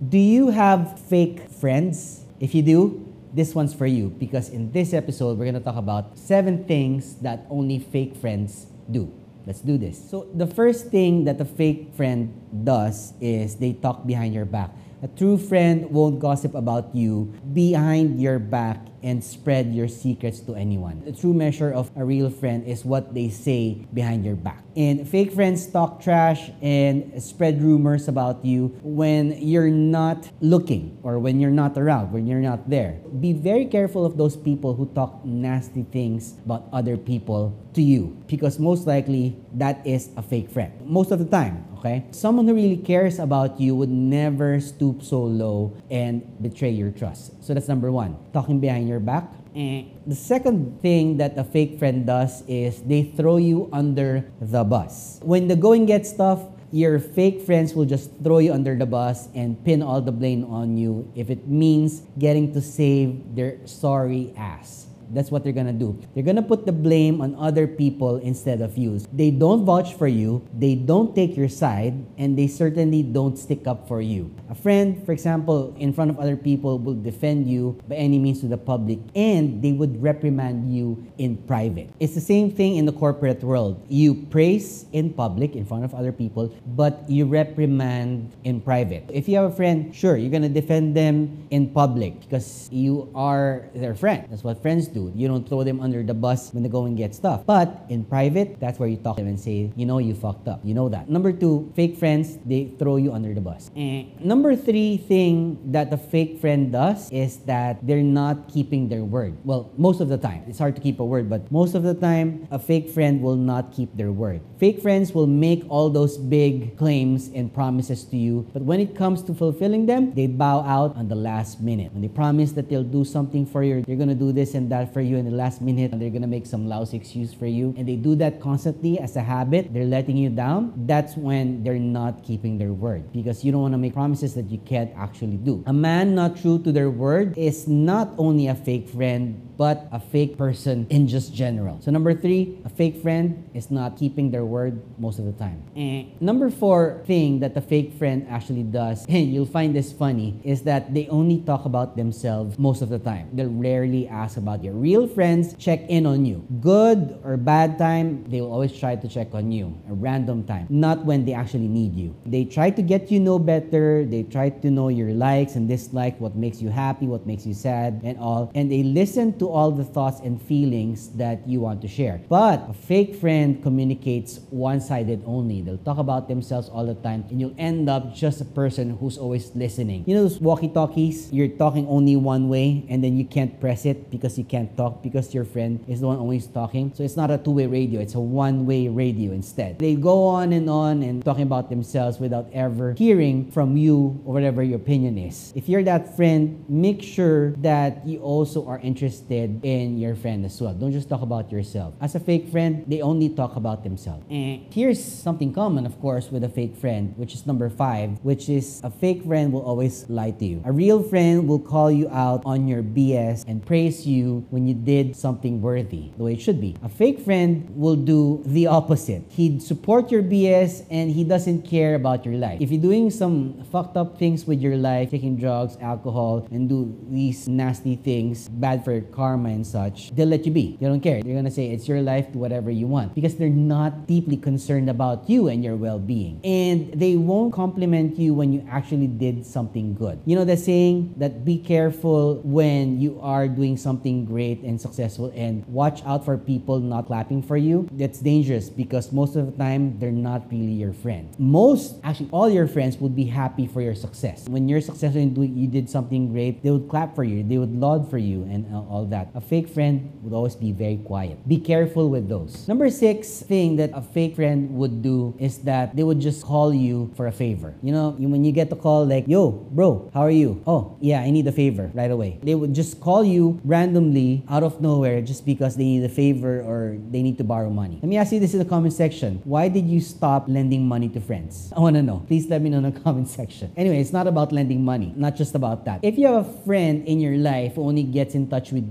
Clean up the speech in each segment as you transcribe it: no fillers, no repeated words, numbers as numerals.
Do you have fake friends? If you do, this one's for you because in this episode, we're gonna talk about 7 things that only fake friends do. Let's do this. So, the first thing that a fake friend does is they talk behind your back. A true friend won't gossip about you behind your back and spread your secrets to anyone. The true measure of a real friend is what they say behind your back. And fake friends talk trash and spread rumors about you when you're not looking or when you're not around, when you're not there. Be very careful of those people who talk nasty things about other people to you because most likely that is a fake friend. Most of the time, okay? Someone who really cares about you would never stoop so low and betray your trust. So that's number 1, talking behind your back. The second thing that a fake friend does is they throw you under the bus. When the going gets tough, your fake friends will just throw you under the bus and pin all the blame on you if it means getting to save their sorry ass. That's what they're gonna do. They're gonna put the blame on other people instead of you. They don't vouch for you, they don't take your side, and they certainly don't stick up for you. A friend, for example, in front of other people will defend you by any means to the public, and they would reprimand you in private. It's the same thing in the corporate world. You praise in public, in front of other people, but you reprimand in private. If you have a friend, sure, you're gonna defend them in public because you are their friend. That's what friends do. You don't throw them under the bus when the going gets tough. But in private, that's where you talk to them and say, you know, you fucked up. You know that. Number 2, fake friends, they throw you under the bus. Number 3 thing that the fake friend does is that they're not keeping their word. Well, most of the time. It's hard to keep a word, but most of the time, a fake friend will not keep their word. Fake friends will make all those big claims and promises to you, but when it comes to fulfilling them, they bow out on the last minute. When they promise that they'll do something for you, they're gonna do this and that for you in the last minute, and they're gonna make some lousy excuse for you, and they do that constantly as a habit, they're letting you down. That's when they're not keeping their word because you don't want to make promises that you can't actually do. A man not true to their word is not only a fake friend, but a fake person in just general. So number 3, a fake friend is not keeping their word most of the time. Number 4 thing that the fake friend actually does, and you'll find this funny, is that they only talk about themselves most of the time. They'll rarely ask about your real friends check in on you. Good or bad time, they will always try to check on you. A random time, not when they actually need you. They try to get you know better. They try to know your likes and dislikes, what makes you happy, what makes you sad, and all. And they listen to all the thoughts and feelings that you want to share. But a fake friend communicates one-sided only. They'll talk about themselves all the time, and you'll end up just a person who's always listening. You know those walkie-talkies? You're talking only one way, and then you can't press it because you can't talk because your friend is the one always talking. So it's not a two-way radio, it's a one-way radio instead. They go on and talking about themselves without ever hearing from you or whatever your opinion is. If you're that friend, make sure that you also are interested in your friend as well. Don't just talk about yourself. As a fake friend, they only talk about themselves. Here's something common, of course, with a fake friend, which is number 5, which is a fake friend will always lie to you. A real friend will call you out on your BS and praise you when you did something worthy, the way it should be. A fake friend will do the opposite. He'd support your BS and he doesn't care about your life. If you're doing some fucked up things with your life, taking drugs, alcohol, and do these nasty things, bad for your karma and such, they'll let you be. They don't care. They're gonna say it's your life, do whatever you want, because they're not deeply concerned about you and your well-being. And they won't compliment you when you actually did something good. You know the saying that be careful when you are doing something great and successful, and watch out for people not clapping for you. That's dangerous because most of the time they're not really your friend. Actually all your friends would be happy for your success. When you're successful in doing, you did something great, they would clap for you, they would laud for you and all that. A fake friend would always be very quiet. Be careful with those. Number 6 thing that a fake friend would do is that they would just call you for a favor. You know, when you get the call like, yo, bro, how are you? Oh, yeah, I need a favor right away. They would just call you randomly out of nowhere just because they need a favor or they need to borrow money. Let me ask you this in the comment section. Why did you stop lending money to friends? I want to know. Please let me know in the comment section. Anyway, it's not about lending money. Not just about that. If you have a friend in your life who only gets in touch with you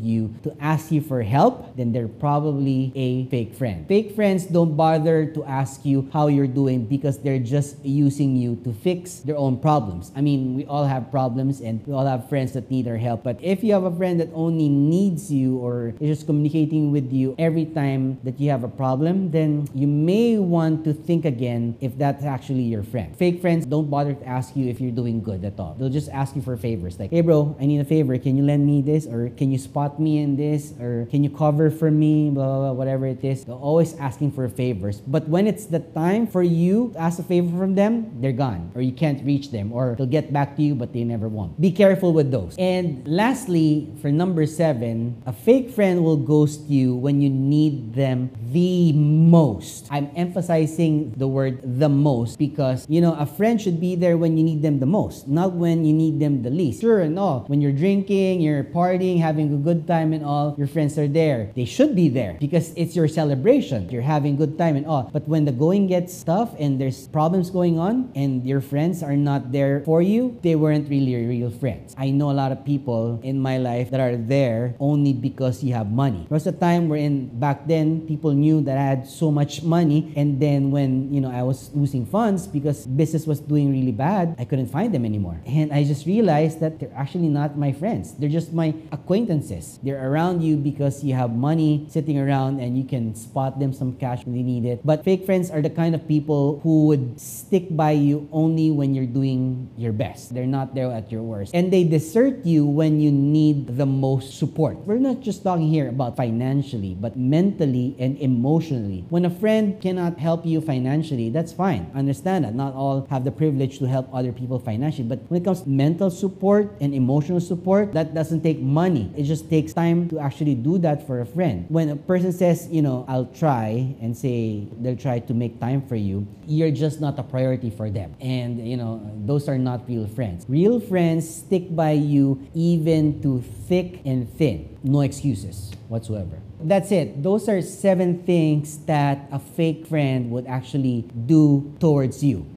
you to ask you for help, then they're probably a fake friend. Fake friends don't bother to ask you how you're doing because they're just using you to fix their own problems. I mean, we all have problems and we all have friends that need our help. But if you have a friend that only needs you or is just communicating with you every time that you have a problem, then you may want to think again if that's actually your friend. Fake friends don't bother to ask you if you're doing good at all. They'll just ask you for favors like, hey bro, I need a favor. Can you lend me this? Or can you spot me in this? Or can you cover for me? Blah, blah, blah, whatever it is. They're always asking for favors. But when it's the time for you to ask a favor from them, they're gone. Or you can't reach them. Or they'll get back to you, but they never won't. Be careful with those. And lastly, for number 7, a fake friend will ghost you when you need them the most. I'm emphasizing the word the most because, you know, a friend should be there when you need them the most, not when you need them the least. Sure and all, when you're drinking, you're partying, having a good time and all, your friends are there. They should be there because it's your celebration. You're having good time and all. But when the going gets tough and there's problems going on and your friends are not there for you, they weren't really your real friends. I know a lot of people in my life that are there only because you have money. There was a time wherein back then, people knew that I had so much money, and then when, you know, I was losing funds because business was doing really bad, I couldn't find them anymore. And I just realized that they're actually not my friends. They're just my acquaintances. They're around you because you have money sitting around and you can spot them some cash when they need it. But fake friends are the kind of people who would stick by you only when you're doing your best. They're not there at your worst. And they desert you when you need the most support. We're not just talking here about financially, but mentally and emotionally. When a friend cannot help you financially, that's fine. Understand that. Not all have the privilege to help other people financially. But when it comes to mental support and emotional support, that doesn't take money. It just takes time to actually do that for a friend. When a person says, you know, I'll try, and say they'll try to make time for you, you're just not a priority for them. And, you know, those are not real friends. Real friends stick by you even to thick and thin. No excuses whatsoever. That's it. Those are 7 things that a fake friend would actually do towards you.